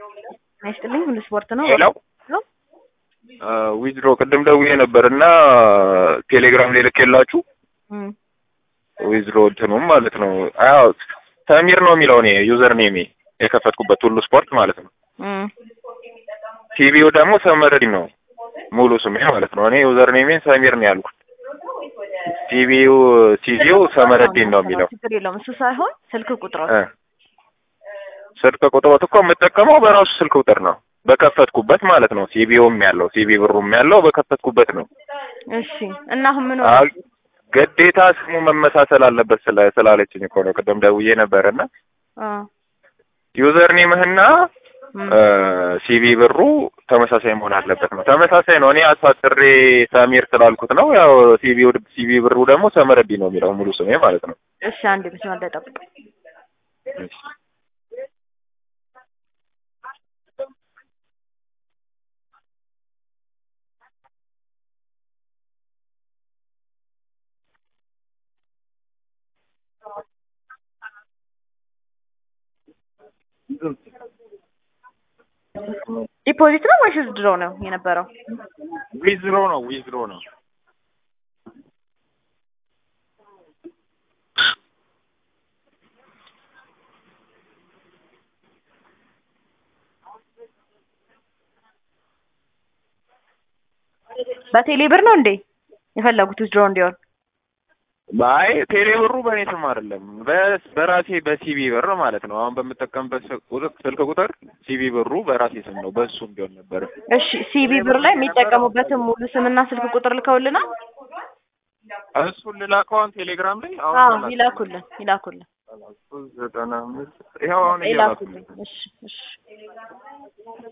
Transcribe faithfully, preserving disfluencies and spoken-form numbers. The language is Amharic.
አይስጥልኝ ሁሉ ስፖርት ነው። ሄሎ ዊዝድሮ ቅድም ደውዬ ነበርና ቴሌግራም ላይ ልኬላችሁ ዊዝድሮ እንትኑም ማለት ነው። አዎ ሰሚር ነው የሚለው እኔ ዩዘር ኔሜ የከፈትኩበት ሁሉ ስፖርት ማለት ነው። ሲቪው ደግሞ ሰመረዲ ነው ሙሉ ስሜ ማለት ነው። እኔ ዩዘር ኔሜን ሰሚር ነው ያልኩት። ሲቪው ሲቪው ሰመረዲ ነው የሚለው። ችግር የለውም እሱ ሳይሆን ስልክ ቁጥሩ ስልክ ቁጥሩ እኮ የምጠቀመው በራሱ ስልክ ቁጥር ነው በከፈትኩበት ማለት ነው። ሲቪውም ያለው ሲቪ ብሩም ያለው በከፈትኩበት ነው። እሺ እና አሁን ምን ሆነ? ግዴታ ስሙ መመሳሰል አለበት ስላለችኝ እኮ ነው ቅድም ደውዬ ነበርና አ ዩዘር ኔምህና ሲቪ ብሩ ተመሳሳይ መሆን አለበት ነው። ተመሳሳይ ነው። እኔ አሳጥሬ ሳሚር ስላልኩት ነው። ያው ሲቪው ሲቪ ብሩ ደግሞ ሰመረዲ ነው የሚለው ሙሉ ስሜ ማለት ነው። እሺ አንድ ብቻ እንደጠብቅ እሺ ዲፖዚት ነው ወይስ ዊዝድሮ ነው የነበረው? ዊዝድሮ ነው ዊዝድሮ ነው። በቴሌ ብር ነው እንዴ የፈለጉት ዊዝድሮ እንዲሆን? ባይ ቴሌ ብሩ በኔ ስም አይደለም በራሴ በሲቪ ብር ማለት ነው። አሁን በመጠቀምበት ስልክ ቁጥር ሲቪ ብሩ በራሴ ስም ነው በሱ እንዲሆን ነበር። እሺ ሲቪ ብር ላይ የሚጠቀሙበትን ሙሉ ስምና ስልክ ቁጥር ልከውልናል። እሱን ልላከውን ቴሌግራም ላይ አዎ ይላኩልን ይላኩልን ዘጠና አምስት ይሄው አሁን ይላኩልን። እሺ እሺ